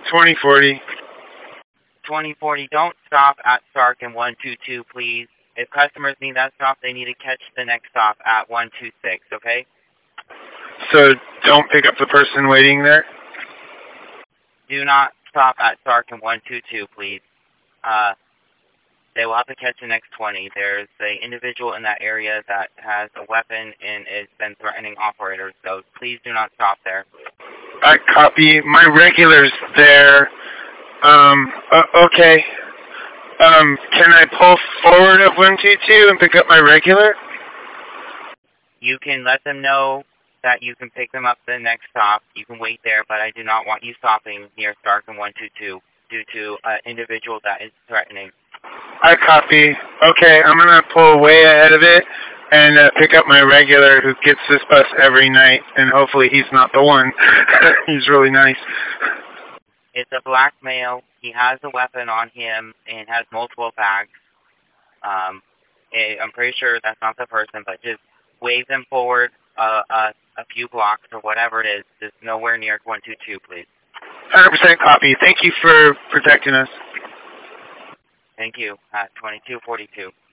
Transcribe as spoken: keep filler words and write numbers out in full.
twenty forty. twenty forty, don't stop at Stark and one two two, please. If customers need that stop, they need to catch the next stop at one two six, okay? So don't pick up the person waiting there? Do not stop at Stark and one two two, please. Uh, they will have to catch the next twenty. There's an individual in that area that has a weapon and has been threatening operators, so please do not stop there. I copy. My regular's there. Um, uh, okay. Um, can I pull forward of one two two and pick up my regular? You can let them know that you can pick them up the next stop. You can wait there, but I do not want you stopping near Stark and one two two due to an individual that is threatening. I copy. Okay, I'm going to pull way ahead of it and uh, pick up my regular who gets this bus every night, and hopefully he's not the one. He's really nice. It's a black male. He has a weapon on him and has multiple bags. Um, I'm pretty sure that's not the person, but just wave them forward uh, uh, a few blocks or whatever it is. Just nowhere near one two two, please. one hundred percent copy. Thank you for protecting us. Thank you. At twenty-two forty-two.